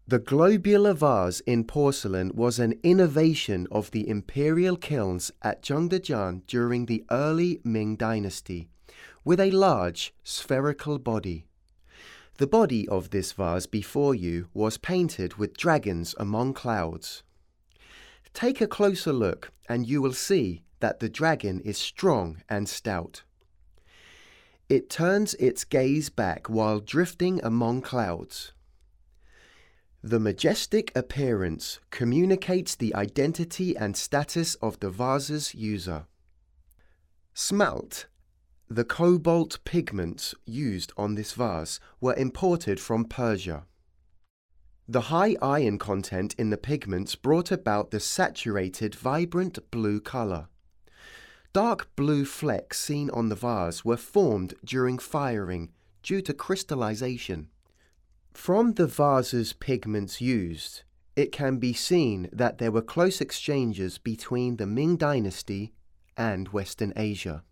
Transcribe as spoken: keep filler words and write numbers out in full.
The globular vase in porcelain was an innovation of the imperial kilns at Zhengdejian during the early Ming Dynasty, with a large spherical body. The body of this vase before you was painted with dragons among clouds. Take a closer look and you will see that the dragon is strong and stout. It turns its gaze back while drifting among clouds. The majestic appearance communicates the identity and status of the vase's user. Smalt, the cobalt pigments used on this vase, were imported from Persia. The high iron content in the pigments brought about the saturated, vibrant blue color. Dark blue flecks seen on the vase were formed during firing due to crystallization. From the vase's pigments used, it can be seen that there were close exchanges between the Ming Dynasty and Western Asia.